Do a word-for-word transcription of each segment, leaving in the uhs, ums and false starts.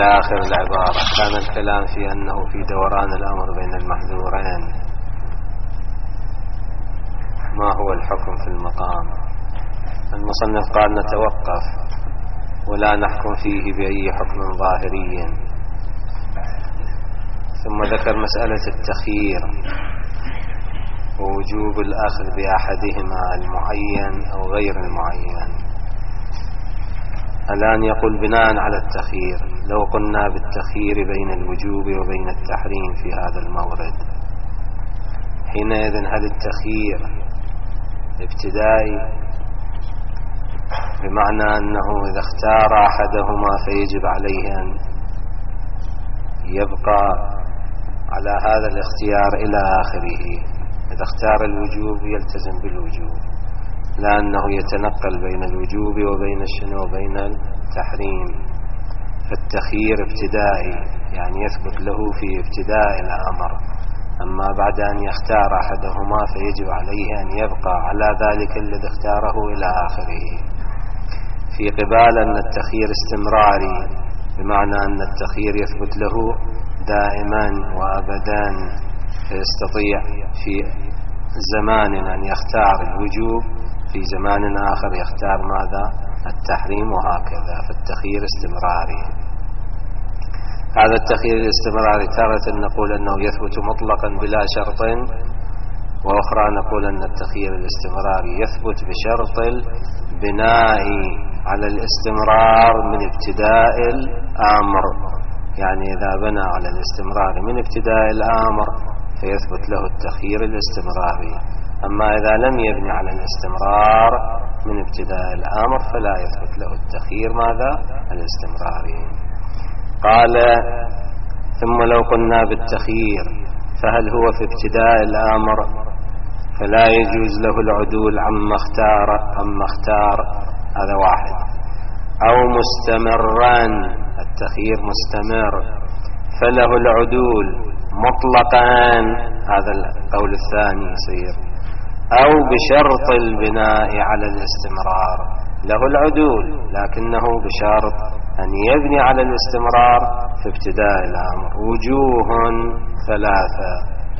إلى آخر العبارة. كان الكلام في أنه في دوران الأمر بين المحذورين. ما هو الحكم في المقام؟ المصنف قال نتوقف ولا نحكم فيه بأي حكم ظاهري. ثم ذكر مسألة التخيير ووجوب الأخذ بأحدهما المعين أو غير المعين. الآن يقول بناء على التخيير، لو قلنا بالتخيير بين الوجوب وبين التحريم في هذا المورد، حينئذ هل التخيير ابتدائي بمعنى أنه إذا اختار أحدهما فيجب عليه أن يبقى على هذا الاختيار إلى آخره؟ إذا اختار الوجوب يلتزم بالوجوب، لأنه يتنقل بين الوجوب وبين الشنو وبين التحريم. فالتخيير ابتدائي يعني يثبت له في ابتداء الأمر، أما بعد أن يختار أحدهما فيجب عليه أن يبقى على ذلك الذي اختاره إلى آخره. في قبال أن التخيير استمراري بمعنى أن التخيير يثبت له دائما وأبدا، فيستطيع في زمان أن يختار الوجوب، في زمان آخر يختار ماذا؟ التحريم، وهكذا. فالتخيير استمراري. هذا التخيير الاستمراري تارة نقول أنه يثبت مطلقا بلا شرط، وأخرى نقول أن التخيير الاستمراري يثبت بشرط البناء على الاستمرار من ابتداء الأمر. يعني إذا بنى على الاستمرار من ابتداء الأمر فيثبت له التخيير الاستمراري. أما إذا لم يبني على الاستمرار من ابتداء الأمر فلا يثبت له التخيير ماذا؟ الاستمراري. قال ثم لو قلنا بالتخيير فهل هو في ابتداء الأمر فلا يجوز له العدول عما اختار عما اختار، هذا واحد، أو مستمرا، التخيير مستمر فله العدول مطلقا، هذا القول الثاني يصير، أو بشرط البناء على الاستمرار، له العدول لكنه بشرط أن يبني على الاستمرار في ابتداء الأمر. وجوه ثلاثة.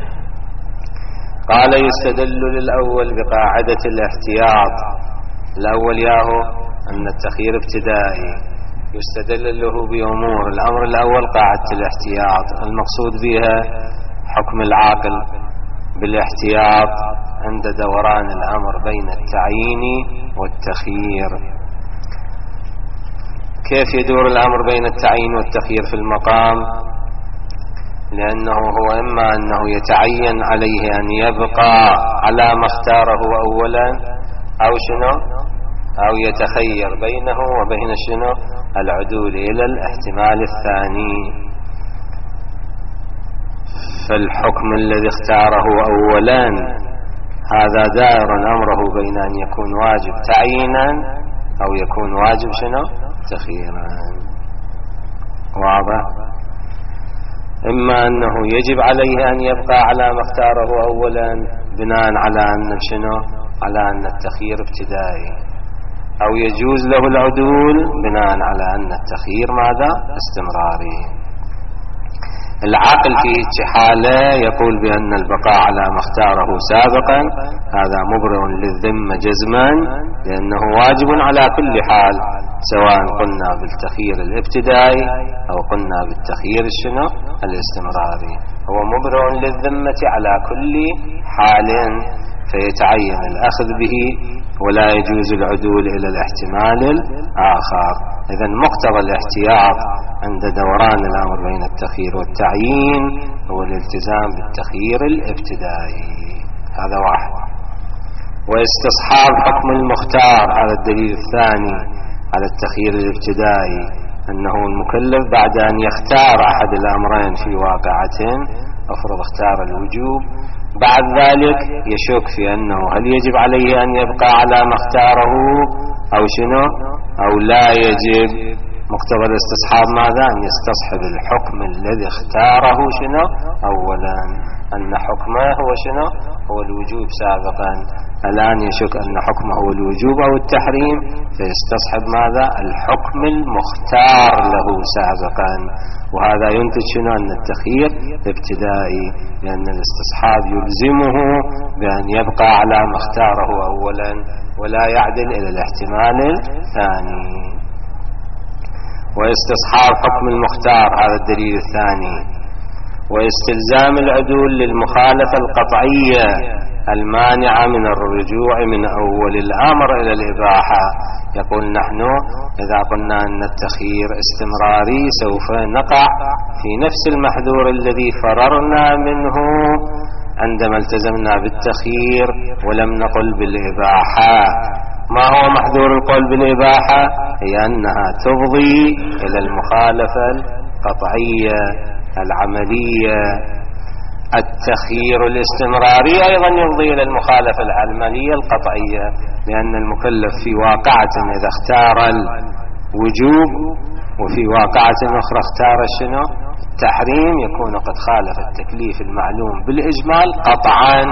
قال يستدل للأول بقاعدة الاحتياط. الأول ياهو أن التخيير ابتدائي، يستدل له بأمور. الأمر الأول قاعدة الاحتياط، المقصود بها حكم العاقل بالاحتياط عند دوران الأمر بين التعيين والتخيير. كيف يدور الأمر بين التعيين والتخيير في المقام؟ لأنه هو إما أنه يتعين عليه أن يبقى على ما اختاره أولا، أو شنو، أو يتخير بينه وبين شنو العدول إلى الاحتمال الثاني. فالحكم الذي اختاره أولا هذا دائر أمره بين أن يكون واجب تعيينا أو يكون واجب شنو تخييرا. واضح؟ إما أنه يجب عليه أن يبقى على ما اختاره أولا بناء على أن شنو على أن التخيير ابتدائي، أو يجوز له العدول بناء على أن التخيير ماذا استمراري. العقل في حالة يقول بأن البقاء على ما اختاره سابقا هذا مبرئ للذمة جزما، لأنه واجب على كل حال، سواء قلنا بالتخيير الابتدائي أو قلنا بالتخيير الشنو الاستمراري، هو مبرئ للذمة على كل حال، فيتعين الأخذ به ولا يجوز العدول إلى الاحتمال الآخر. إذن مقتضى الاحتياط عند دوران الأمر بين التخيير والتعيين هو الالتزام بالتخيير الابتدائي. هذا واحد. واستصحاب حكم المختار، هذا الدليل الثاني على التخيير الابتدائي، أنه المكلف بعد أن يختار أحد الأمرين في واقعة، أفرض اختار الوجوب، بعد ذلك يشك في أنه هل يجب عليه أن يبقى على ما اختاره أو شنو أو لا يجب. مقتضى الاستصحاب ماذا؟ أن يستصحب الحكم الذي اختاره شنو أولا، أن حكمه هو شنو هو الوجوب سابقا، الآن يشك أن حكمه هو الوجوب أو التحريم، فيستصحب ماذا؟ الحكم المختار له سابقا. وهذا ينتج شنو؟ أن التخيير ابتدائي، لأن الاستصحاب يلزمه بأن يبقى على ما اختاره أولا ولا يعدل إلى الاحتمال الثاني. واستصحاب حكم المختار، هذا الدليل الثاني. واستلزام العدول للمخالفة القطعية المانعة من الرجوع من أول الأمر إلى الإباحة. يقول نحن إذا قلنا أن التخيير استمراري سوف نقع في نفس المحذور الذي فررنا منه عندما التزمنا بالتخيير ولم نقل بالإباحة. ما هو محذور القول بالإباحة؟ هي أنها تفضي إلى المخالفة القطعية العملية. التخيير الاستمراري أيضا يفضي إلى المخالفة العملية القطعية، لأن المكلف في واقعة إذا اختار الوجوب وفي واقعة أخرى اختار شنو؟ التحريم، يكون قد خالف التكليف المعلوم بالإجمال قطعا،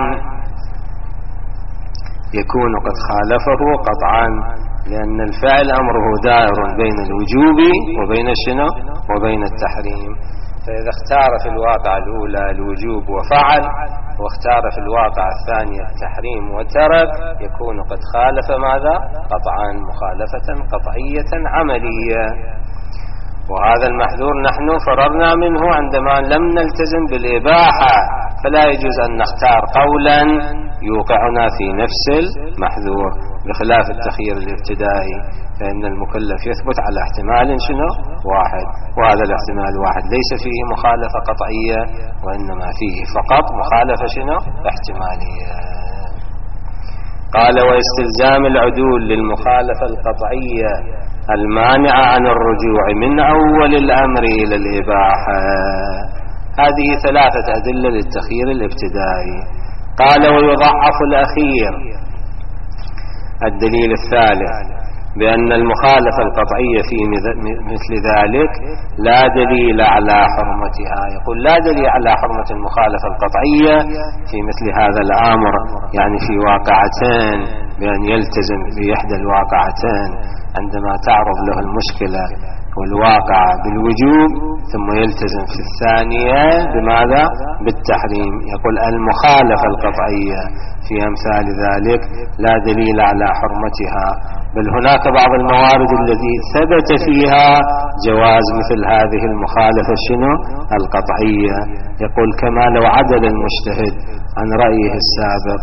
يكون قد خالفه قطعا، لأن الفعل أمره دائر بين الوجوب وبين شنو؟ وبين التحريم. فإذا اختار في الواقع الأولى الوجوب وفعل، واختار في الواقع الثانية التحريم وترك، يكون قد خالف ماذا؟ قطعا، مخالفة قطعية عملية. وهذا المحذور نحن فررنا منه عندما لم نلتزم بالإباحة، فلا يجوز أن نختار قولا يوقعنا في نفس المحذور، بخلاف التخيير الابتدائي، فإن المكلف يثبت على احتمال شنو؟ واحد، وهذا الاحتمال واحد ليس فيه مخالفة قطعية، وإنما فيه فقط مخالفة شنو؟ احتمالية. قال واستلزام العدول للمخالفة القطعية المانعة عن الرجوع من أول الأمر إلى الإباحة. هذه ثلاثة أدلة للتخيير الابتدائي. قال ويضعف الأخير، الدليل الثالث، بأن المخالفة القطعية في مثل ذلك لا دليل على حرمتها. يقول لا دليل على حرمة المخالفة القطعية في مثل هذا الأمر، يعني في واقعتين، بأن يلتزم بإحدى الواقعتين عندما تعرض له المشكلة والواقع بالوجوب، ثم يلتزم في الثانية بماذا؟ بالتحريم. يقول المخالفة القطعية في أمثال ذلك لا دليل على حرمتها، بل هناك بعض الموارد التي ثبت فيها جواز مثل هذه المخالفة شنو؟ القطعية. يقول كما لو عدل المجتهد عن رأيه السابق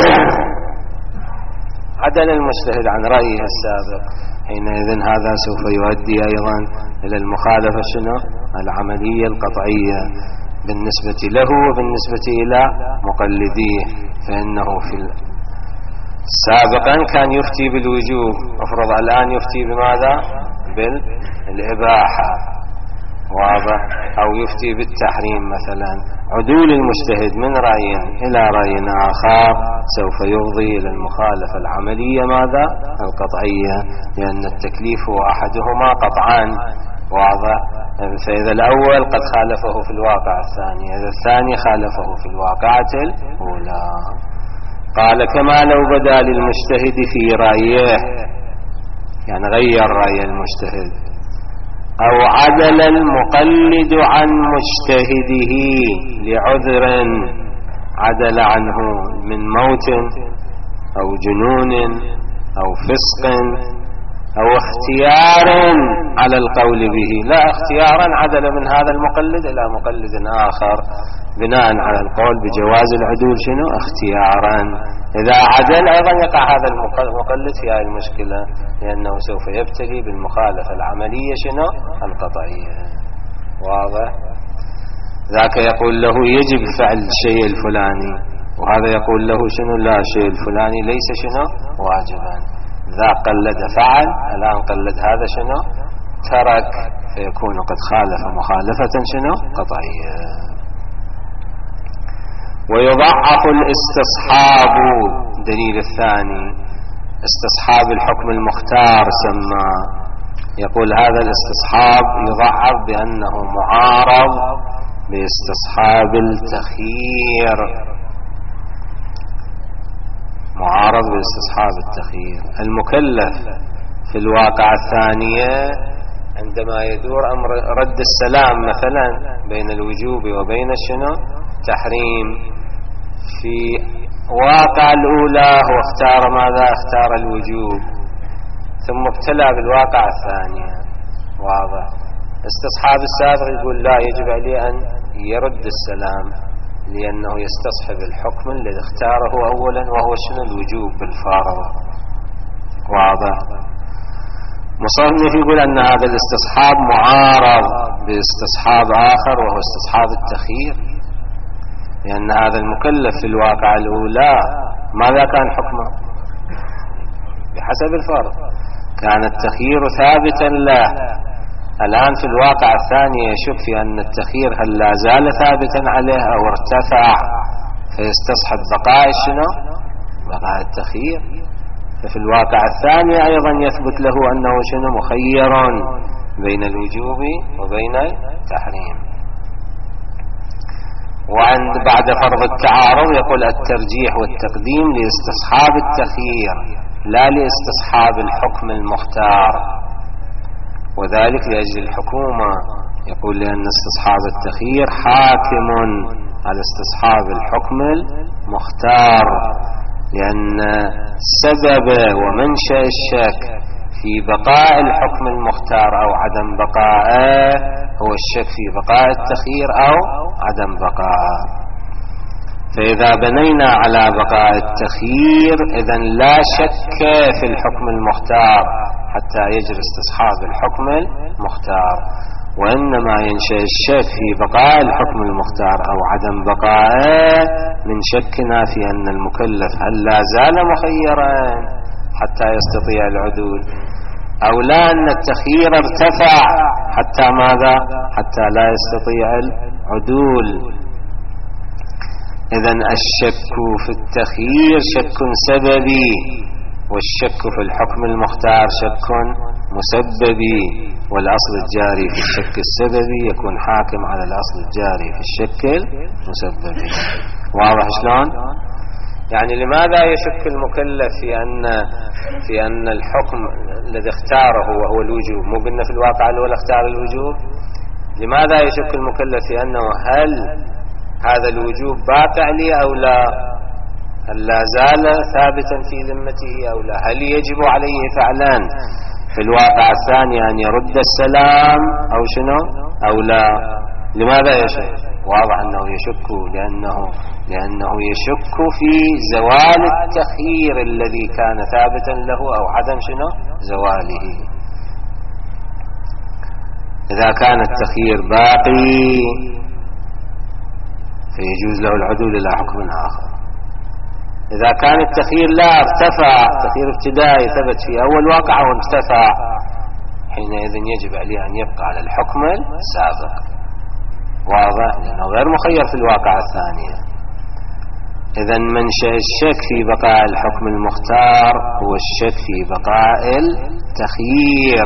عدل المجتهد عن رأيه السابق، حينئذ هذا سوف يؤدي أيضا إلى المخالفة شنو؟ العملية القطعية بالنسبة له وبالنسبة إلى مقلديه. فإنه في سابقا كان يفتي بالوجوب، افرض الآن يفتي بماذا؟ بالإباحة، واضح؟ أو يفتي بالتحريم مثلا. عدول المجتهد من رأي إلى رأي آخر سوف يفضي إلى المخالفة العملية ماذا؟ القطعية، لأن التكليف هو أحدهما قطعا، واضح؟ فإذا الأول قد خالفه في الواقع الثاني، إذا الثاني خالفه في الواقعة الأولى. قال كما لو بدا للمجتهد في رأيه، يعني غير رأي المجتهد، أو عدل المقلد عن مجتهده لعذر عدل عنه من موت أو جنون أو فسق أو اختيار على القول به، لا اختيارا عدل من هذا المقلد إلى مقلد آخر بناء على القول بجواز العدول شنو؟ اختيارا. إذا عدل أيضا يقع هذا المقلد في هذه المشكلة، لأنه سوف يبتلي بالمخالفة العملية شنو؟ القطعية، واضح؟ ذاك يقول له يجب فعل الشيء الفلاني، وهذا يقول له شنو؟ لا، الشيء الفلاني ليس شنو؟ واجبا. ذا قلد فعل، الآن قلد هذا شنو؟ ترك، فيكون قد خالف مخالفة شنو؟ قطعية. ويضعف الاستصحاب، دليل الثاني، استصحاب الحكم المختار سمى. يقول هذا الاستصحاب يضعف بأنه معارض باستصحاب التخيير، معارض باستصحاب التخيير. المكلف في الواقع الثانية عندما يدور أمر رد السلام مثلا بين الوجوب وبين الشنو تحريم، في واقع الأولى هو اختار ماذا؟ اختار الوجوب، ثم ابتلى بالواقع الثانية. واضح؟ استصحاب السابق يقول لا، يجب عليه أن يرد السلام لأنه يستصحب الحكم الذي اختاره أولا وهو شنو؟ الوجوب بالفارض. واضح؟ مصنف يقول أن هذا الاستصحاب معارض باستصحاب آخر وهو استصحاب التخيير، لأن هذا المكلف في الواقع الأولى ماذا كان حكمه؟ بحسب الفرض كان التخيير ثابتا له. الآن في الواقع الثاني يشك في أن التخيير هل لا زال ثابتا عليه أو ارتفع، فيستصحب بقاء شنو؟ بقاء التخيير. ففي الواقع الثاني أيضا يثبت له أنه شنو؟ مخير بين الوجوب وبين التحريم. وعند بعد فرض التعارض يقول الترجيح والتقديم لاستصحاب التخيير لا لاستصحاب الحكم المختار، وذلك لأجل الحكومة. يقول لأن استصحاب التخيير حاكم على استصحاب الحكم المختار، لأن سبب ومنشأ الشك في بقاء الحكم المختار أو عدم بقائه هو الشك في بقاء التخيير أو عدم بقائه. فإذا بنينا على بقاء التخيير إذن لا شك في الحكم المختار حتى يجري استصحاب الحكم المختار، وإنما ينشأ الشك في بقاء الحكم المختار أو عدم بقائه من شكنا في أن المكلف هل لا زال مخيرا حتى يستطيع العدول، أو لا أن التخيير ارتفع حتى ماذا؟ حتى لا يستطيع العدول. إذن الشك في التخيير شك سببي، والشك في الحكم المختار شك مسببي، والأصل الجاري في الشك السببي يكون حاكم على الأصل الجاري في الشك المسببي. واضح شلون؟ يعني لماذا يشك المكلف في أن في أن الحكم الذي اختاره وهو الوجوب، مو قلنا في الواقع الأول اختار الوجوب؟ لماذا يشك المكلف في أنه هل هذا الوجوب باقي عليه أو لا؟ هل لا زال ثابتا في ذمته أو لا؟ هل يجب عليه فعلا في الواقع الثاني أن يرد السلام أو شنو أو لا؟ لماذا يشك؟ واضح أنه يشك لأنه لأنه يشك في زوال التخيير الذي كان ثابتا له أو عدم شنو زواله. إذا كان التخيير باقي فيجوز له العدول إلى حكم آخر. إذا كان التخيير لا ارتفع، تخيير ابتدائي ثبت في أول واقع وارتفع، حينئذ يجب عليه أن يبقى على الحكم السابق. واضح؟ لأنه غير مخير في الواقع الثانية. إذن منشأ الشك في بقاء الحكم المختار هو الشك في بقاء التخيير.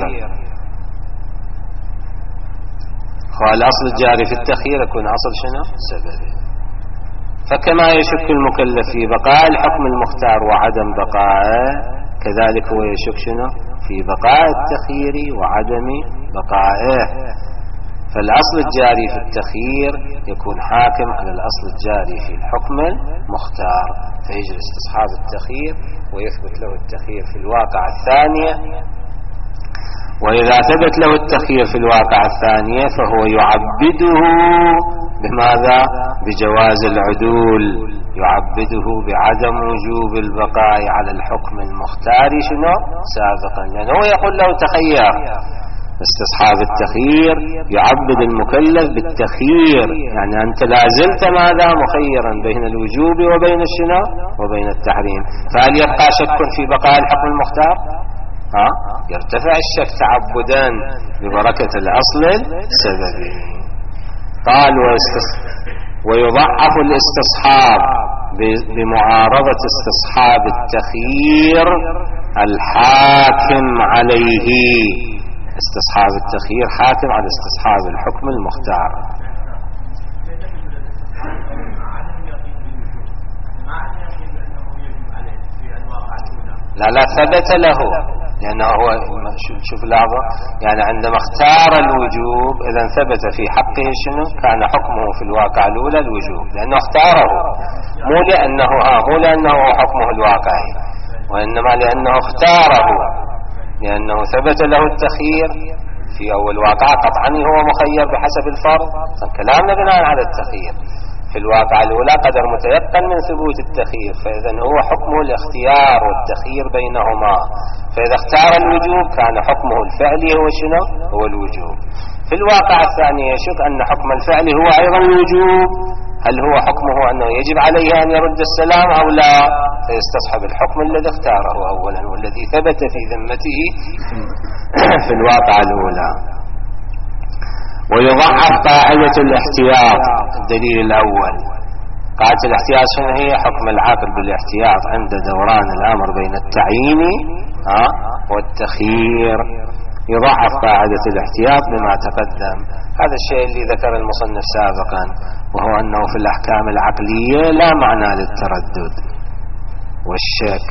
والأصل الجاري في التخيير يكون أصل شنو؟ سببي. فكما يشك المكلف في بقاء الحكم المختار وعدم بقائه، كذلك هو يشك شنو؟ في بقاء التخيير وعدم بقائه. فالأصل الجاري في التخيير يكون حاكم على الأصل الجاري في الحكم المختار، فيجري استصحاب التخيير ويثبت له التخيير في الواقع الثانية. وإذا ثبت له التخيير في الواقع الثانية فهو يعبده بماذا؟ بجواز العدول، يعبده بعدم وجوب البقاء على الحكم المختار شنو؟ سابقا، لأنه يقول له تخير. استصحاب التخيير يعبد المكلف بالتخيير، يعني أنت لازلت ماذا؟ مخيرا بين الوجوب وبين الشنو؟ وبين التحريم. فهل يبقى شك في بقاء الحكم المختار؟ ها؟ يرتفع الشك تعبدا ببركة الأصل السببي. قال ويضعف الاستصحاب بمعارضة استصحاب التخيير الحاكم عليه. استصحاب التخيير حاكم على استصحاب الحكم المختار. لا لا ثبت له، لأنه هو شوف لحظة، يعني عندما اختار الوجوب إذا ثبت في حقه شنو؟ كان حكمه في الواقع الأولى الوجوب، لأنه اختاره، مو لأنه ها مو لأنه حكمه الواقعي، وإنما لأنه اختاره، لأنه ثبت له التخيير في أول واقع. قطعا هو مخير بحسب الفرض، كلامنا بناء على التخيير. في الواقع الأولى قدر متيقن من ثبوت التخيير، فإذا هو حكمه الاختيار والتخيير بينهما. فإذا اختار الوجوب كان حكمه الفعلي هو شنو؟ هو الوجوب. في الواقع الثاني يشك أن حكم الفعل هو أيضا الوجوب، هل هو حكمه أنه يجب عليه أن يرد السلام أو لا؟ فيستصحب الحكم الذي اختاره أولا والذي ثبت في ذمته في الواقع الأولى. ويضعف قاعدة الاحتياط. الدليل الأول قاعدة الاحتياط شنو هي؟ حكم العاقل بالاحتياط عند دوران الأمر بين التعيين والتخيير. يضعف قاعدة الاحتياط بما تقدم. هذا الشيء اللي ذكر المصنف سابقا، وهو أنه في الأحكام العقلية لا معنى للتردد والشك.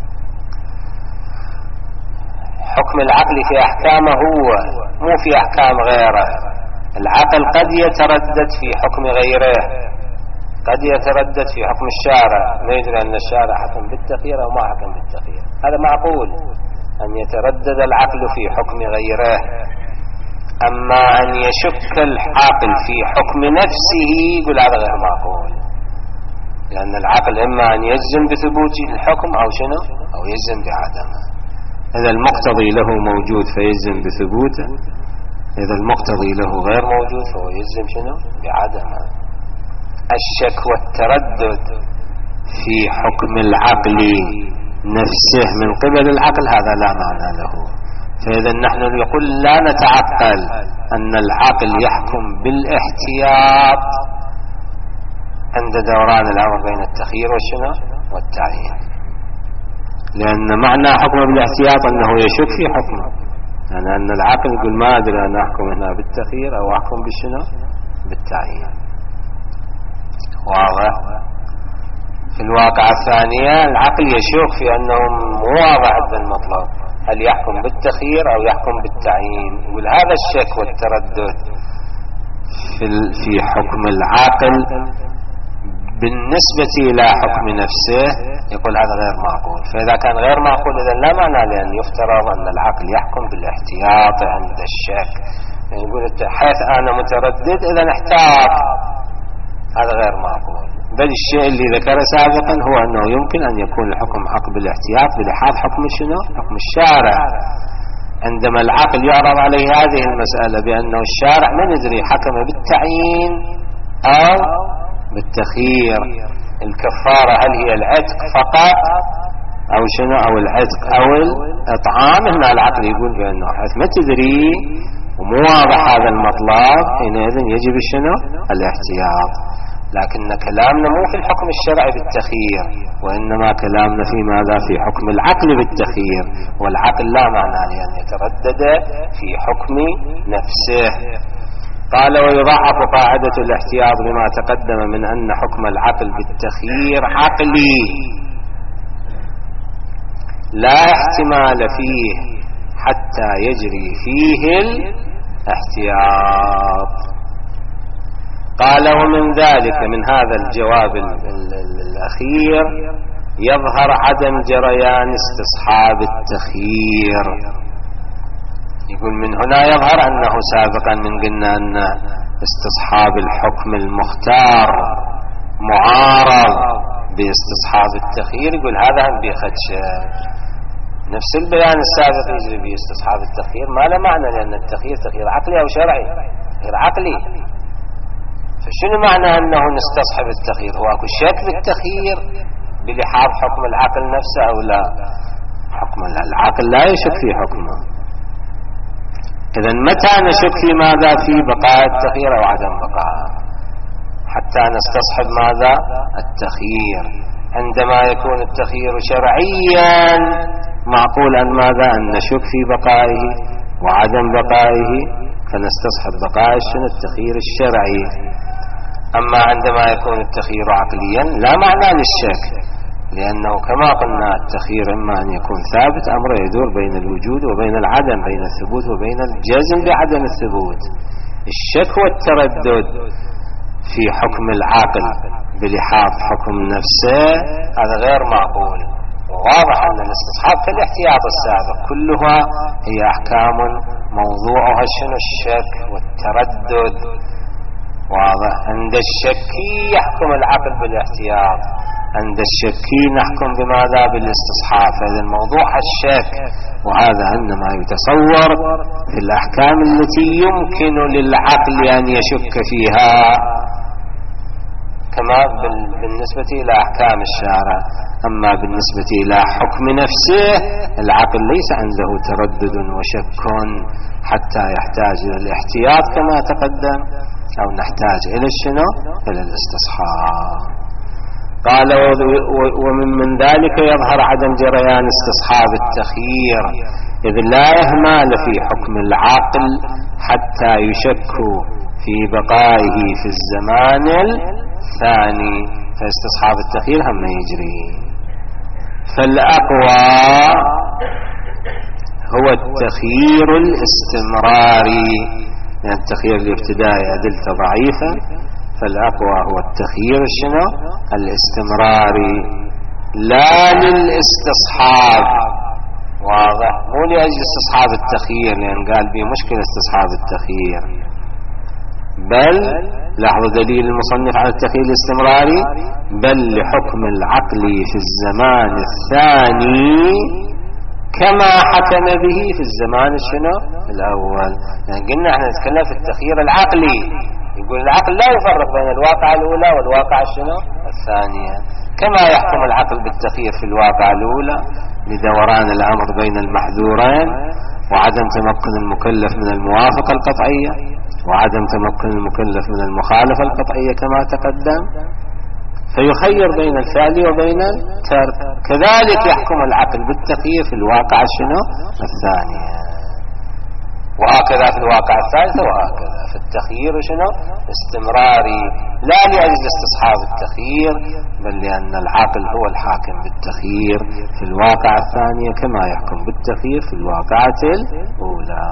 حكم العقل في أحكامه هو، مو في أحكام غيره. العقل قد يتردد في حكم غيره، قد يتردد في حكم الشارع، ما يدري أن الشارع حكم بالتخيير أو ما حكم بالتخيير، هذا معقول أن يتردد العقل في حكم غيره. أما أن يشك العاقل في حكم نفسه يقول هذا غير معقول، لأن العقل إما أن يجزم بثبوت الحكم أو شنو أو يجزم بعدمه. إذا المقتضي له موجود فيجزم بثبوته، إذا المقتضي له غير موجود فهو يجزم شنو بعدمه. الشك والتردد في حكم العقل نفسه من قبل العقل هذا لا معنى له. فإذا نحن نقول لا نتعقل أن العقل يحكم بالاحتياط عند دوران الأمر بين التخيير والشنو والتعيين، لأن معنى حكم بالاحتياط أنه يشك في حكمه، يعني أن العقل يقول ما أدري أن أحكم هنا بالتخيير أو أحكم بالشنو بالتعيين. واضح؟ في الواقع الثانية العقل يشك في أنه مو واضح بالمطلب، هل يحكم بالتخيير أو يحكم بالتعيين. يقول هذا الشك والتردد في في حكم العاقل بالنسبة إلى حكم نفسه يقول هذا غير معقول. فإذا كان غير معقول إذا لا معنى لأن يفترض أن العقل يحكم بالاحتياط عند الشك. يعني يقول حيث أنا متردد إذا احتاط، هذا غير معقول. بل الشيء اللي ذكر سابقا هو أنه يمكن أن يكون الحكم حق بالاحتياط بلحاظ حكم شنو؟ حكم الشارع. عندما العقل يعرض عليه هذه المسألة بأنه الشارع ما ندري حكم بالتعيين أو بالتخيير، الكفارة هل هي العتق فقط أو شنو أو العتق أو الإطعام، هنا العقل يقول بأنه حيث ما تدري ومو واضح هذا المطلب حينئذ يجب شنو الاحتياط. لكن كلامنا مو في الحكم الشرعي بالتخيير، وإنما كلامنا في ماذا؟ في حكم العقل بالتخيير، والعقل لا معنى لأن يتردد في حكم نفسه. قال ويضعف قاعدة الاحتياط بما تقدم من أن حكم العقل بالتخيير عقلي لا احتمال فيه حتى يجري فيه الاحتياط. قال ومن ذلك من هذا الجواب الأخير يظهر عدم جريان استصحاب التخيير. يقول من هنا يظهر أنه سابقا من قلنا أن استصحاب الحكم المختار معارض باستصحاب التخيير، يقول هذا هم بيخدشه. نفس البيان السابق يجري باستصحاب التخيير ما له معنى، لأن التخيير تخيير عقلي أو شرعي غير عقلي. فشنو معنى أنه نستصحب التخيير؟ هو أكو شك بالتخيير بلحاظ حكم العقل نفسه أو لا؟ حكم العقل لا يشك في حكمه. إذا متى نشك في ماذا؟ في بقاء التخيير أو عدم بقاء، حتى نستصحب ماذا؟ التخيير. عندما يكون التخيير شرعيا معقول أن ماذا؟ أن نشك في بقائه وعدم بقائه، فنستصحب بقاء شنو التخيير الشرعي. أما عندما يكون التخيير عقليا لا معنى للشك، لأنه كما قلنا التخيير إما أن يكون ثابت، أمره يدور بين الوجود وبين العدم، بين الثبوت وبين الجزم بعدم الثبوت. الشك والتردد في حكم العقل بلحاظ حكم نفسه هذا غير معقول. وواضح أن الاستصحاب كالاحتياط السابق كلها هي أحكام موضوعها شنو؟ الشك والتردد. واضح. عند الشكي يحكم العقل بالاحتياط، عند الشكي نحكم بماذا؟ بالاستصحاب. فإذا الموضوع الشك، وهذا إنما يتصور في الأحكام التي يمكن للعقل أن يشك فيها، كما بالنسبة إلى أحكام الشارع. أما بالنسبة إلى حكم نفسه العقل ليس عنده تردد وشك حتى يحتاج إلى الاحتياط كما تقدم، أو نحتاج إلى الشنو؟ إلى الاستصحاب. قال ومن من ذلك يظهر عدم جريان استصحاب التخيير، إذ لا إهمال في حكم العقل حتى يشك في بقائه في الزمان الثاني، فاستصحاب التخيير هم يجري. فالأقوى هو التخيير الاستمراري، يعني التخيير الابتدائي أدلته ضعيفة، فالأقوى هو التخيير الشنو؟ الاستمراري، لا للاستصحاب. واضح. مو لأجل استصحاب التخيير، لأن قال بي مشكلة استصحاب التخيير، بل لاحظوا دليل المصنف على التخيير الاستمراري، بل لحكم العقل في الزمان الثاني كما حكم به في الزمان الشنو؟ الأول. يعني قلنا احنا نتكلم في التخيير العقلي، يقول العقل لا يفرق بين الواقع الأولى والواقع الشنو؟ الثانية. كما يحكم العقل بالتخيير في الواقع الأولى لدوران الأمر بين المحذورين وعدم تمكن المكلف من الموافقة القطعية وعدم تمكن المكلف من المخالفة القطعية كما تقدم، فيخير بين الفعل وبين الترك. كذلك يحكم العقل بالتخيير في الواقع شنو؟ الثانية، وهكذا في الواقع الثالث، وهكذا في التخيير شنو؟ استمراري، لا لأجل استصحاب التخيير، بل لأن العقل هو الحاكم بالتخيير في الواقع الثانية كما يحكم بالتخيير في الواقعة الأولى.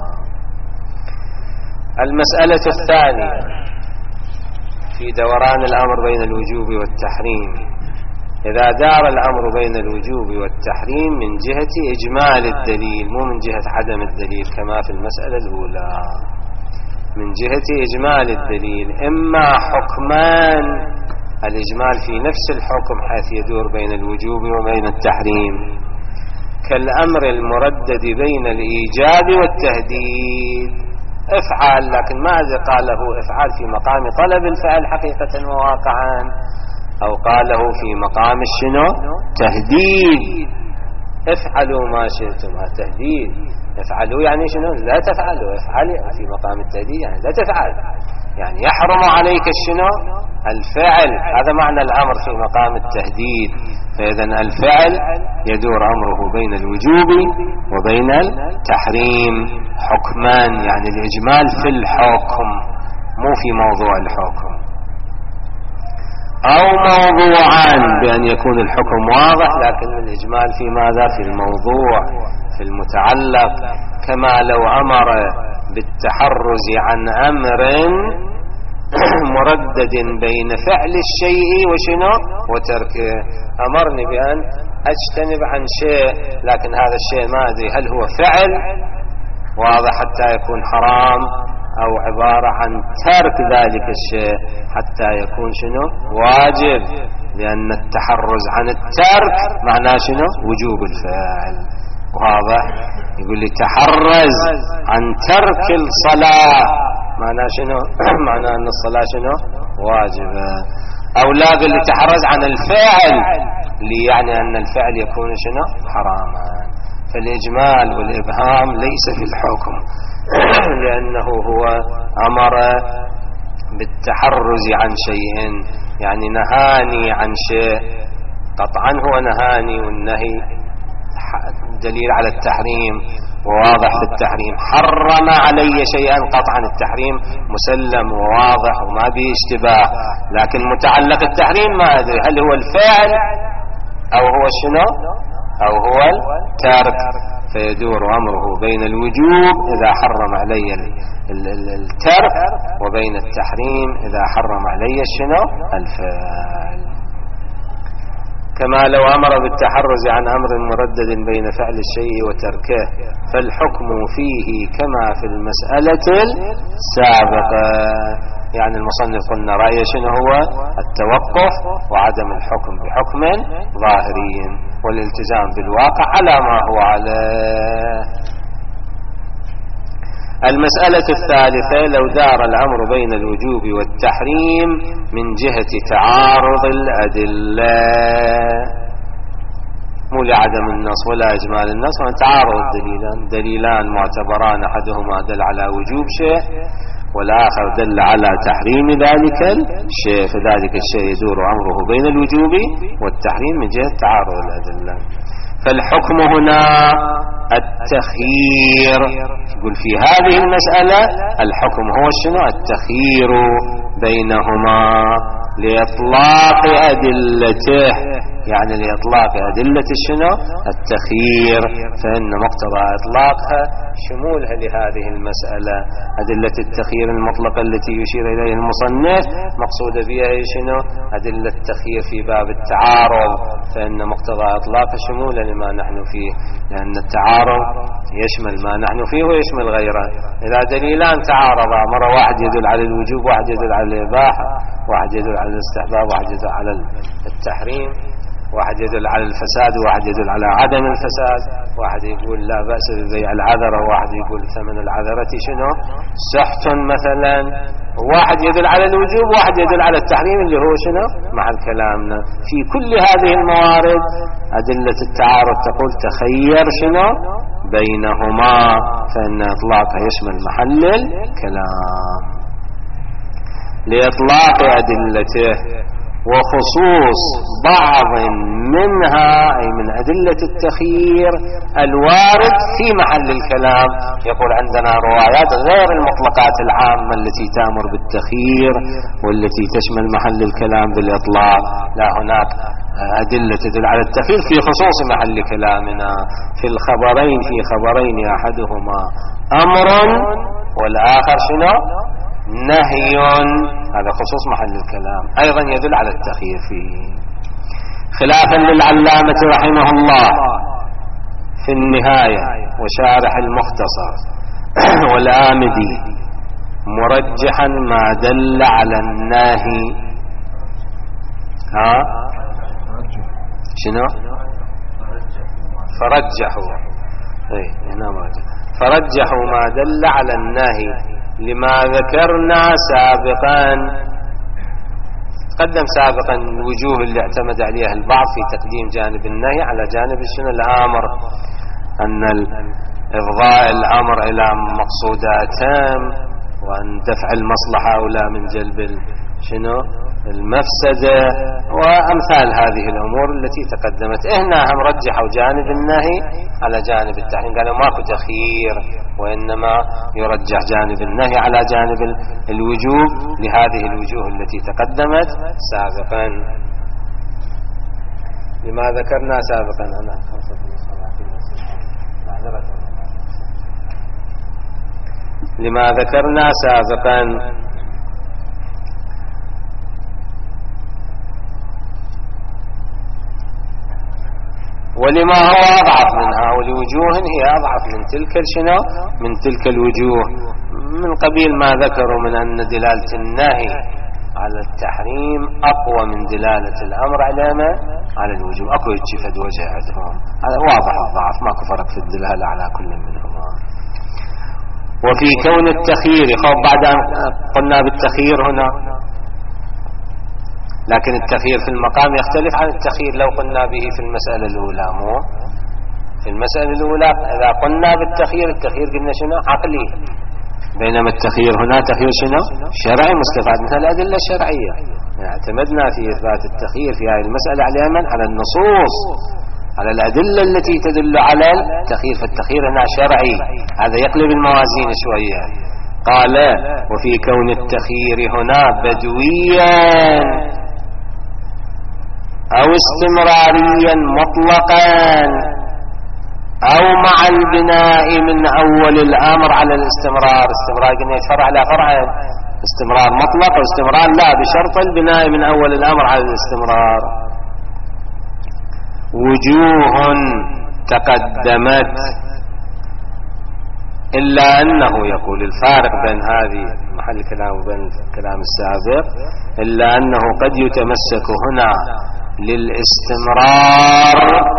المسألة الثانية في دوران الأمر بين الوجوب والتحريم، إذا دار الأمر بين الوجوب والتحريم من جهة إجمال الدليل، مو من جهة عدم الدليل كما في المسألة الأولى، من جهة إجمال الدليل، إما حكمان الإجمال في نفس الحكم حيث يدور بين الوجوب وبين التحريم، كالأمر المردد بين الإيجاب والتهديد، افعل، لكن ماذا قاله افعل في مقام طلب الفعل حقيقة وواقعا، أو قاله في مقام الشنو؟ تهديد، افعلوا ما شئتم، تهديد، افعلوا يعني شنو؟ لا تفعلوا، افعل في مقام التهديد يعني لا تفعل، يعني يحرم عليك الشنو؟ الفعل، هذا معنى الأمر في مقام التهديد. فإذا الفعل يدور أمره بين الوجوب وبين التحريم حكمان، يعني الإجمال في الحكم مو في موضوع الحكم، أو موضوعان بأن يكون الحكم واضح لكن الإجمال في ماذا؟ في الموضوع، في المتعلق، كما لو أمر بالتحرز عن أمر مردد بين فعل الشيء وشنو؟ وتركه. أمرني بأن أجتنب عن شيء، لكن هذا الشيء ما أدري هل هو فعل واضح حتى يكون حرام، أو عبارة عن ترك ذلك الشيء حتى يكون شنو؟ واجب، لأن التحرز عن الترك معناه شنو؟ وجوب الفعل. واضح. يقول لي تحرز عن ترك الصلاة، معناه شنو؟ معناه أن الصلاة شنو؟ واجبة. أو لا، قل لي تحرز عن الفعل، اللي يعني أن الفعل يكون شنو؟ حراما. فالإجمال والإبهام ليس في الحكم لأنه هو أمر بالتحرز عن شيء، يعني نهاني عن شيء، قطعا هو نهاني، والنهي دليل على التحريم وواضح في التحريم، حرم علي شيئا، قطعا التحريم مسلم وواضح وما به اشتباه، لكن متعلق التحريم ما أدري هل هو الفعل أو هو شنو أو هو الترك، فيدور أمره بين الوجوب إذا حرم علي الترك وبين التحريم إذا حرم علي شنو الفعل. كما لو أمر بالتحرز عن أمر مردد بين فعل الشيء وتركه فالحكم فيه كما في المسألة السابقة. يعني المصنف قلنا رأيه شنو هو التوقف وعدم الحكم بحكم ظاهري والالتزام بالواقع على ما هو عليه. المسألة الثالثة لو دار الأمر بين الوجوب والتحريم من جهة تعارض الأدلة، مو لعدم النص ولا إجمال النص، وأن تعارض الدليلان، دليلان معتبران أحدهما دل على وجوب شيء والآخر دل على تحريم ذلك الشيء، فذلك الشيء يدور أمره بين الوجوب والتحريم من جهة تعارض الأدلة. فالحكم هنا التخيير، يقول في هذه المسألة الحكم هو شنو التخيير بينهما لإطلاق أدلته، يعني لإطلاق أدلة شنو التخيير، فإن مقتضى إطلاقها شمولها لهذه المسألة. أدلة التخيير المطلقة التي يشير إليها المصنف مقصود بها شنو أدلة التخيير في باب التعارض، فإن مقتضى إطلاقها شمولها لما نحن فيه، لأن التعارض يشمل ما نحن فيه ويشمل غيره. إذا دليلان تعارضا، مرة واحد يدل على الوجوب واحد يدل على الإباحة، واحد يدل على الاستحباب واحد يدل على التحريم، واحد يدل على الفساد وواحد يدل على عدم الفساد، واحد يقول لا بأس ببيع العذرة وواحد يقول ثمن العذرة شنو سحت مثلا، واحد يدل على الوجوب واحد يدل على التحريم اللي هو شنو مع كلامنا. في كل هذه الموارد أدلة التعارض تقول تخير شنو بينهما، فإن إطلاقها يشمل محل الكلام لإطلاق أدلته وخصوص بعض منها أي من أدلة التخيير الوارد في محل الكلام. يقول عندنا روايات غير المطلقات العامة التي تأمر بالتخيير والتي تشمل محل الكلام بالإطلاق، لا هناك أدلة تدل على التخيير في خصوص محل كلامنا في الخبرين، في خبرين أحدهما أمر والآخر شنو نهي، هذا خصوص محل الكلام أيضا يدل على التخيير فيه. خلافا للعلامة رحمه الله في النهاية وشارح المختصر والآمدي مرجحا ما دل على الناهي، ها شنو فرجحوا اي هنا مرجح فرجحوا ما دل على الناهي لما ذكرنا سابقا. تقدم سابقا الوجوه اللي اعتمد عليها البعض في تقديم جانب النهي على جانب شنو الامر، ان افضاء الامر الى مقصوداتهم وان دفع المصلحة اولى من جلب شنو المفسدة وامثال هذه الامور التي تقدمت. هنا هم رجحوا جانب النهي على جانب التحريم، قالوا ماكو تخيير وانما يرجح جانب النهي على جانب الوجوب لهذه الوجوه التي تقدمت سابقا. لما ذكرنا سابقا انا لما ذكرنا سابقا ولما هو أضعف منها ولوجوه هي أضعف من تلك شنو من تلك الوجوه، من قبيل ما ذكروا من أن دلالة النهي على التحريم أقوى من دلالة الأمر على ما على الوجوب. أكو يتشفد وجه عندهم، هذا واضح الضعف، ماكو فرق في الدلالة على كل منهما. وفي كون التخيير خوف بعد أن قلنا بالتخيير هنا، لكن التخيير في المقام يختلف عن التخيير لو قلنا به في المسألة الأولى. مو في المسألة الأولى إذا قلنا بالتخيير التخيير قلنا شنو عقلي، بينما التخيير هنا تخيير شنو شرعي مستفاد من الأدلة الشرعية. اعتمدنا في إثبات التخيير في هذه المسألة على من على النصوص، على الأدلة التي تدل على التخيير، فالتخيير هنا شرعي، هذا يقلب الموازين شوية. قال وفي كون التخيير هنا بدويا أو استمراريا مطلقا أو مع البناء من أول الأمر على الاستمرار. استمرار قلنا يتفرع على فرعين، استمرار مطلق واستمرار لا، بشرط البناء من أول الأمر على الاستمرار. وجوه تقدمت، إلا أنه يقول الفارق بين هذه محل الكلام وبين الكلام السابق، إلا أنه قد يتمسك هنا للاستمرار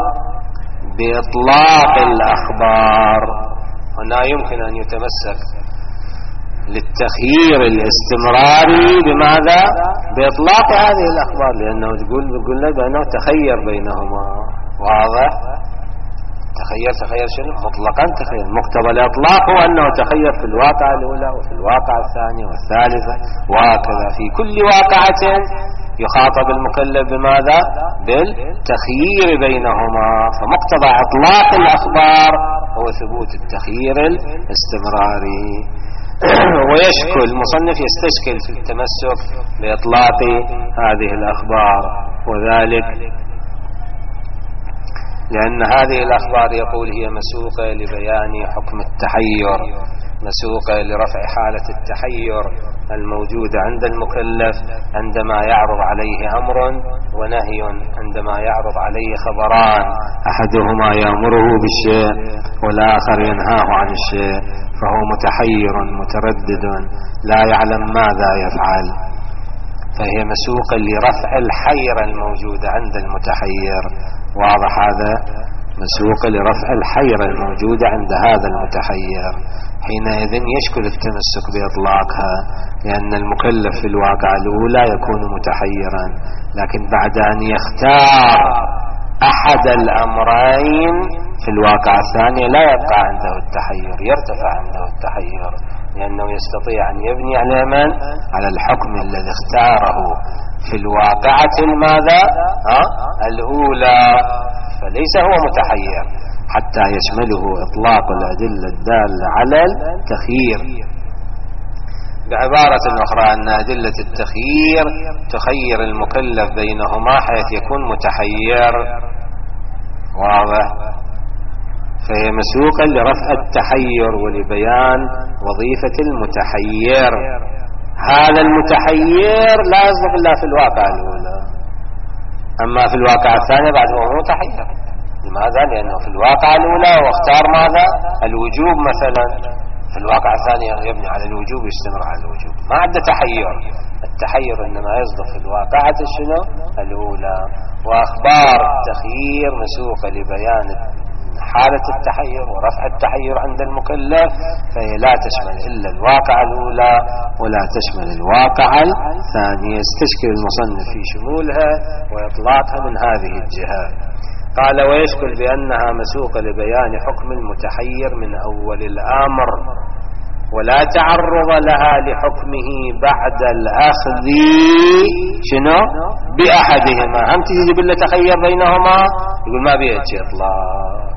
بإطلاق الأخبار، هنا يمكن أن يتمسك للتخيير الاستمراري بماذا؟ بإطلاق هذه الأخبار، لأنه تقول بقول لك بأنه تخير بينهما. واضح؟ تخير تخير شنو؟ مطلقا تخير. مقتضى الإطلاق هو أنه تخير في الواقعة الأولى وفي الواقعة الثانية والثالثة، وهكذا في كل واقعة يخاطب المكلف بماذا؟ بالتخيير بينهما. فمقتضى إطلاق الأخبار هو ثبوت التخيير الاستمراري. ويشكل المصنف يستشكل في التمسك بإطلاق هذه الأخبار، وذلك لأن هذه الأخبار يقول هي مسوقة لبيان حكم التحير، مسوقة لرفع حالة التحير الموجودة عند المكلف عندما يعرض عليه أمر ونهي، عندما يعرض عليه خبران، أحدهما يأمره بالشيء والآخر ينهاه عن الشيء، فهو متحير متردد لا يعلم ماذا يفعل، فهي مسوقة لرفع الحيرة الموجودة عند المتحير. واضح هذا؟ مسوقة لرفع الحيرة الموجودة عند هذا المتحير. حينئذ يشكل التمسك بإطلاقها، لأن المكلف في الواقعة الأولى يكون متحيرا، لكن بعد أن يختار أحد الأمرين في الواقعة الثانية لا يبقى عنده التحير، يرتفع عنده التحير، لأنه يستطيع أن يبني على من؟ على الحكم الذي اختاره في الواقعة الماذا؟ ها؟ الأولى، فليس هو متحير حتى يشمله إطلاق الأدلة الدالة على التخيير. بعبارة أخرى أن أدلة التخيير تخير المكلف بينهما حيث يكون متحير. واضح؟ فهي مسوقة لرفع التحير ولبيان وظيفة المتحير. هذا المتحير لا يصدق إلا في الواقع الأولى، أما في الواقع الثانية بعد هو متحير. لماذا؟ لأنه في الواقع الأولى واختار ماذا؟ الوجوب مثلا، في الواقع الثاني يبني على الوجوب ويستمر على الوجوب، ما عنده تحير. التحير إنما يصدق في الواقعة شنو؟ الأولى. وأخبار التخيير مسوقة لبيان حالة التحير ورفع التحير عند المكلف، فهي لا تشمل إلا الواقعة الأولى ولا تشمل الواقعة الثانية. استشكل المصنف في شمولها وإطلاقها من هذه الجهات. قال: ويشكل بأنها مسوقة لبيان حكم المتحير من أول الأمر، ولا تعرض لها لحكمه بعد الأخذ شنو؟ بأحدهما. هم تجي بالله تخير بينهما، يقول ما بيجي إطلاق.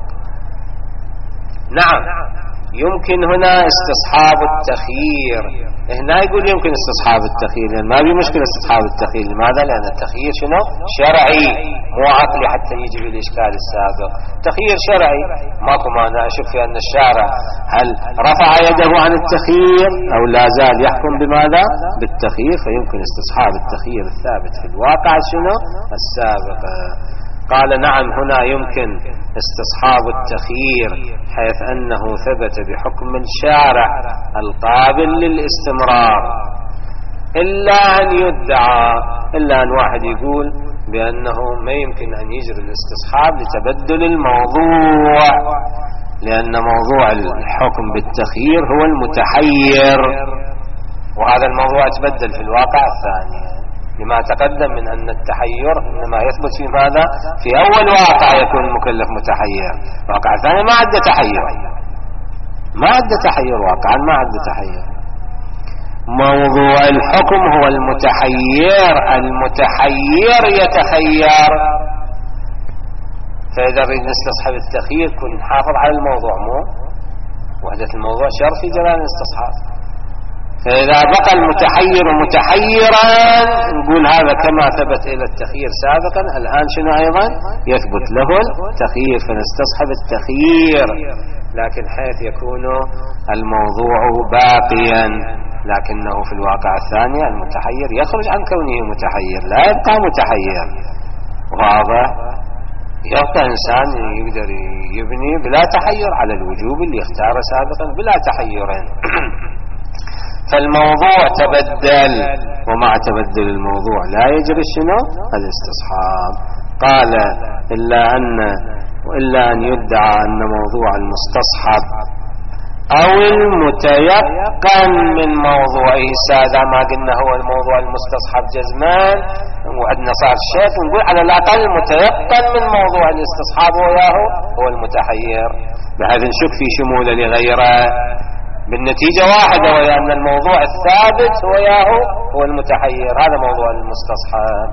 نعم، يمكن هنا استصحاب التخيير. هنا يقول يمكن استصحاب التخيير، يعني ما بي مشكلة استصحاب التخيير. لماذا؟ لأن التخيير شنو؟ شرعي مو عقلي حتى يجي بالإشكال السابق. تخيير شرعي، ماكو مانع أشوف في أن الشارع هل رفع يده عن التخيير أو لا زال يحكم بماذا؟ بالتخيير، فيمكن استصحاب التخيير الثابت في الواقع شنو؟ السابق. قال: نعم، هنا يمكن استصحاب التخيير حيث أنه ثبت بحكم الشارع القابل للاستمرار، إلا أن يدعى، إلا أن واحد يقول بأنه ما يمكن أن يجري الاستصحاب لتبدل الموضوع، لأن موضوع الحكم بالتخيير هو المتحير، وهذا الموضوع تبدل في الواقع الثاني، لما تقدم من أن التحير إنما يثبت في ماذا؟ في أول واقع يكون المكلف متحير، واقع ثاني ما عد تحير، ما عد تحير واقعا، ما عد تحير. موضوع الحكم هو المتحير، المتحير يتخير. فإذا نريد نستصحب التخيير كن حافظ على الموضوع، مو وحدة الموضوع شرط في جلال الاستصحاب. فإذا بقى المتحير متحيرا نقول هذا كما ثبت إلى التخيير سابقا، الآن شنو أيضا يثبت له التخيير، فنستصحب التخيير، لكن حيث يكون الموضوع باقيا، لكنه في الواقع الثاني المتحير يخرج عن كونه متحير، لا يبقى متحير. واضح؟ يبقى إنسان يقدر يبني بلا تحير على الوجوب اللي اختاره سابقا بلا تحير. فالموضوع تبدل، ومع تبدل الموضوع لا يجري شنو الاستصحاب. قال إلا أن وإلا أن يدعى أن موضوع المستصحب أو المتيقن من موضوعه السادة، ما قلنا هو الموضوع المستصحب جزمان وعندنا صار الشيخ نقول على الأقل متيقن من موضوع الاستصحاب وياه هو المتحير، بهذا نشك في شموله لغيره بالنتيجة واحدة، وهي أن الموضوع الثابت هو ياه هو المتحير. هذا موضوع المستصحب.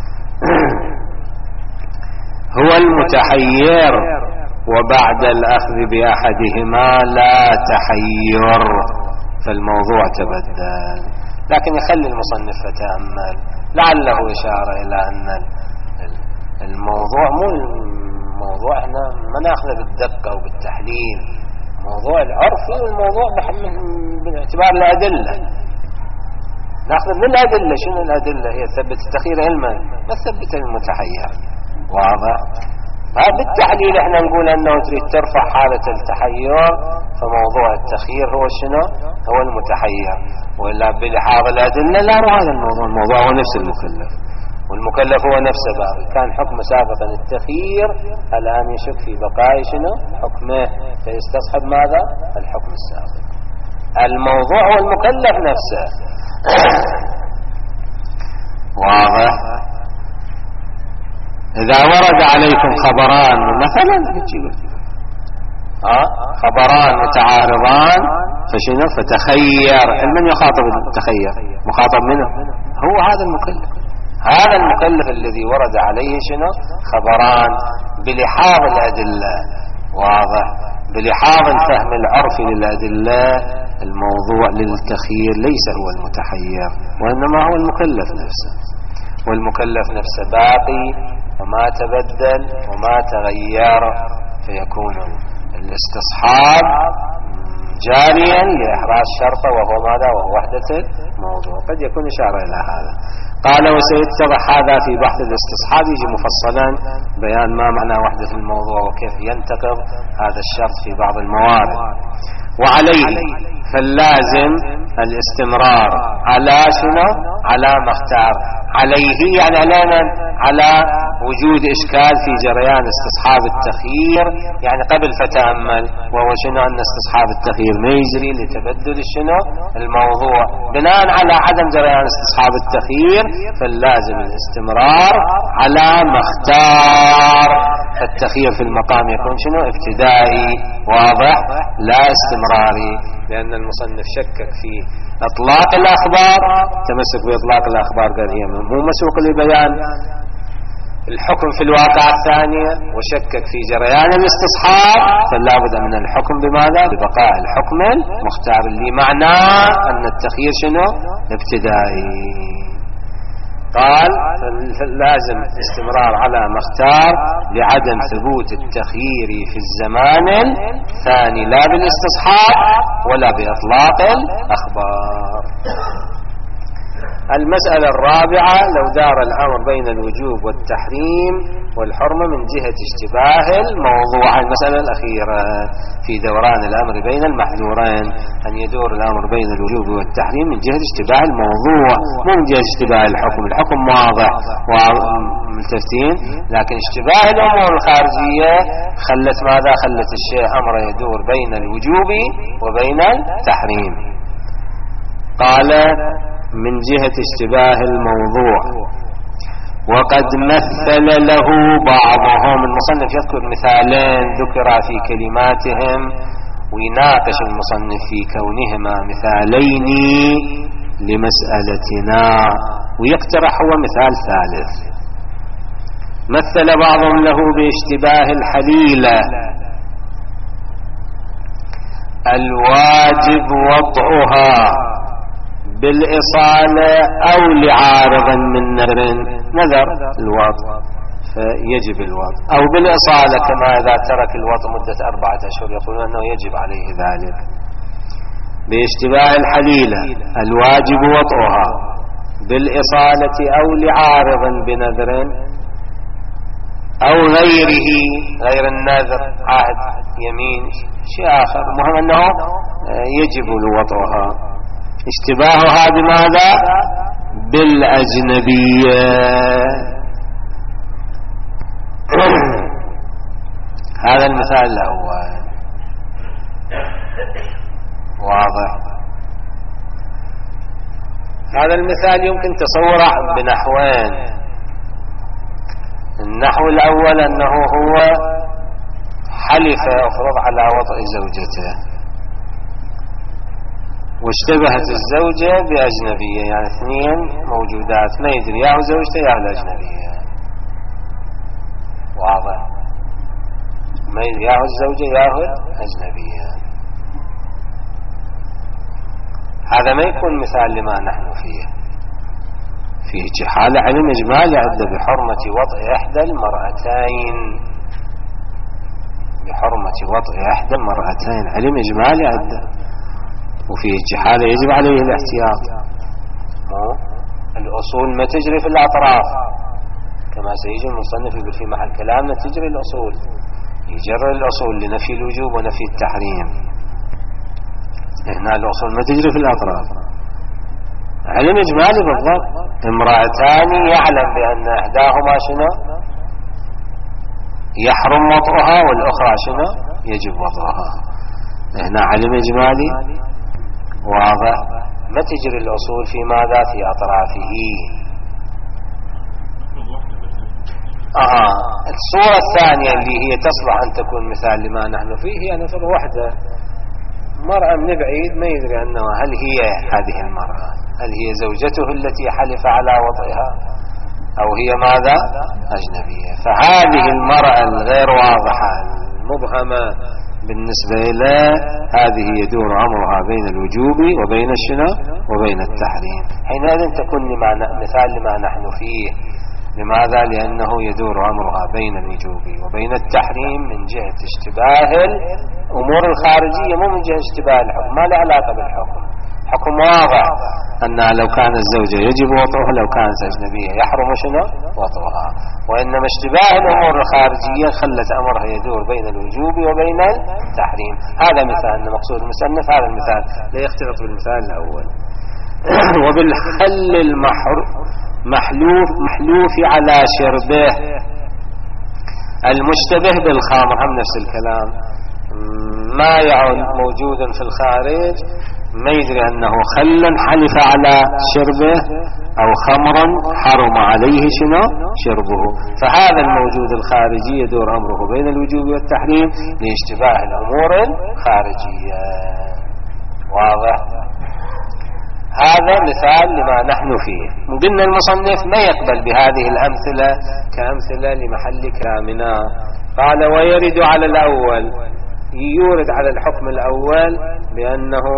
هو المتحير وبعد الأخذ بأحدهما لا تحير، فالموضوع تبدل. لكن يخلي المصنف يتأمل، لعله إشارة إلى أن الموضوع مو الموضوع احنا ما ناخذه بالدقة وبالتحليل، موضوع العرفي والموضوع باعتبار الأدلة، ناخذ من الأدلة. شنو الأدلة؟ هي تثبت التخيير علما، ما تثبت المتحير. واضح؟ بالتحليل احنا نقول انه تريد ترفع حالة التحير، فموضوع التخيير هو شنو؟ هو المتحير. ولا بلحاظ الأدلة لا، هذا الموضوع الموضوع هو نفس المكلف، والمكلف هو نفسه باقي. كان حكم سابقا التخيير، الآن يشك في بقاء شنو حكمه، فيستصحب ماذا؟ الحكم السابق. الموضوع هو المكلف نفسه. واضح؟ إذا ورد عليكم خبران مثلا آه خبران متعارضان فشنو؟ فتخير. من يخاطب التخير؟ مخاطب منه هو هذا المكلف، هذا المكلف الذي ورد عليه شنو؟ خبران بلحاظ الأدلة. واضح؟ بلحاظ الفهم العرفي للأدلة الموضوع للتخيير ليس هو المتحير، وإنما هو المكلف نفسه، والمكلف نفسه باقي وما تبدل وما تغير، فيكون الاستصحاب جاريا لإحراز شرطه وهو ماذا؟ وهو وحدة الموضوع. قد يكون إشارة إلى هذا. قال وسيتضح هذا في بحث الاستصحاب، يجي مفصلا بيان ما معنى وحدة الموضوع وكيف ينتقض هذا الشرط في بعض الموارد. وعليه فاللازم الاستمرار على شنو؟ على ما اختار. عليه يعني علينا على وجود إشكال في جريان استصحاب التخيير، يعني قبل فتأمل، وهو شنو؟ أن استصحاب التخيير ما يجري لتبدل شنو؟ الموضوع. بناء على عدم جريان استصحاب التخيير فاللازم الاستمرار على ما اختار. التخيير في المقام يكون شنو؟ ابتدائي. واضح؟ لا استمراري، لأن المصنف شكك في اطلاق الاخبار، تمسك باطلاق الاخبار قال هي مو مسوق لبيان الحكم في الواقع الثانية، وشكك في جريان الاستصحاب، فلا بد من الحكم بماذا؟ ببقاء الحكم المختار، اللي معناه ان التخيير شنو؟ ابتدائي. قال فلازم استمرار على ما اختار لعدم ثبوت التخيير في الزمان الثاني، لا بالاستصحاب ولا بإطلاق الأخبار. المسألة الرابعة لو دار الأمر بين الوجوب والتحريم والحرمة من جهة اشتباه الموضوع. المسألة الأخيرة في دوران الأمر بين المحذورين أن يدور الأمر بين الوجوب والتحريم من جهة اشتباه الموضوع، مو من جهة اشتباه الحكم. الحكم واضح وملتفتين، لكن اشتباه الأمور الخارجية خلت ماذا؟ خلت الشيء أمر يدور بين الوجوب وبين التحريم. قال من جهة اشتباه الموضوع. وقد مثل له بعضهم، المصنف يذكر مثالين ذكر في كلماتهم ويناقش المصنف في كونهما مثالين لمسألتنا، ويقترح هو مثال ثالث. مثل بعضهم له باشتباه الحليلة الواجب وضعها بالإصالة أو لعارض من نذر، نذر الوطء فيجب الوطء، أو بالإصالة كما إذا ترك الوطء مدة أربعة أشهر يقولون أنه يجب عليه ذلك. باشتباه الحليلة الواجب وطئها بالإصالة أو لعارض بنذر أو غيره، غير النذر عهد يمين شيء آخر، المهم أنه يجب وطئها. اشتباهها بماذا؟ بالأجنبية. هذا المثال الأول واضح. هذا المثال يمكن تصوره بنحوين. النحو الأول أنه هو حلف أفرض على وطئ زوجته واشتبهت الزوجة بأجنبية، يعني اثنين موجودات ما يدري ياهو زوجته ياهو الأجنبية، واضح، ما يدري ياهو الزوجة ياهو الأجنبية. هذا ما يكون مثال لما نحن فيه، فيه جحالة علم إجمالي عدة بحرمة وطئ إحدى المرأتين، بحرمة وطئ إحدى المرأتين علم إجمالي عدة، وفيه جحالة يجب عليه الاحتياط. الأصول ما تجري في الأطراف كما سيجي المصنف يقول في محل كلامنا تجري الأصول، يجري الأصول لنفي الوجوب ونفي التحريم. هنا الأصول ما تجري في الأطراف، علم إجمالي بالضبط. امرأتان يعلم بأن إحداهما شنو يحرم وطئها والأخرى شنو يجب وطئها، هنا علم إجمالي واضح. ما تجري الأصول في ماذا؟ في أطرافه. آه. الصورة الثانية اللي هي تصلح أن تكون مثال لما نحن فيه هي نفر وحدة، مرأة من بعيد ما يدري أنه هل هي هذه المرأة هل هي زوجته التي حلف على وطئها أو هي ماذا أجنبية. فهذه المرأة الغير واضحة المبهمة بالنسبة إلى هذه يدور أمرها بين الوجوب وبين الشنو وبين التحريم، حينئذ تكون مثال لما نحن فيه. لماذا؟ لأنه يدور أمرها بين الوجوب وبين التحريم من جهة اشتباه الأمور الخارجية، مو من جهة اشتباه الحكم، ما له علاقة بالحكم. حكم واضح أنها لو كانت الزوجة يجب وطئها، لو كانت أجنبية يحرم شنو وطئها، وإنما اشتباه الأمور الخارجية خلت أمرها يدور بين الوجوب وبين التحريم. هذا مثال مقصود المصنف، هذا المثال لا يختلط بالمثال الأول. وبالخل المحروف محلوف محلوف على شربه المشتبه بالخمر، هم نفس الكلام، ما يعود موجود في الخارج ما يدري أنه خل حلف على شربه أو خمرا حرم عليه شنو شربه، فهذا الموجود الخارجي يدور أمره بين الوجوب والتحريم لاشتباه الأمور الخارجية. واضح؟ هذا مثال لما نحن فيه. قلنا المصنف ما يقبل بهذه الأمثلة كأمثلة لمحل كلامنا، قال ويرد على الأول، يورد على الحكم الأول بأنه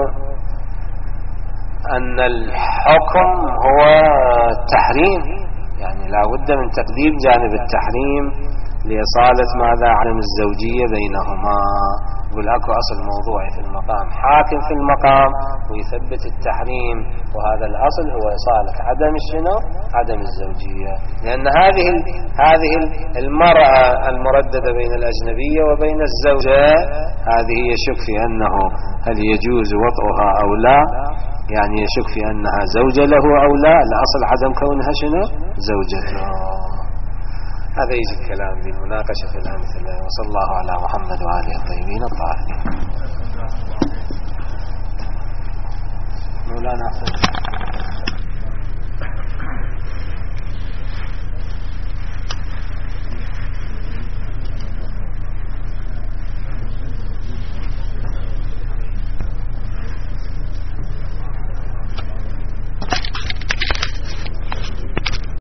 أن الحكم هو التحريم، يعني لا بد من تقديم جانب التحريم لإصالة ماذا علم الزوجية بينهما. يقول أكو أصل موضوعي في المقام حاكم في المقام ويثبت التحريم، وهذا الأصل هو إصالة عدم الشنو عدم الزوجية، لأن هذه هذه المرأة المرددة بين الأجنبية وبين الزوجة هذه يشك في أنه هل يجوز وطئها أو لا، يعني يشك في أنها زوجة له أو لا، الأصل عدم كونها شنو زوجته. هذا يجي الكلام بالمناقشة في الأمثلة. وصلى الله على محمد وآله الطيبين الطاهرين. مولانا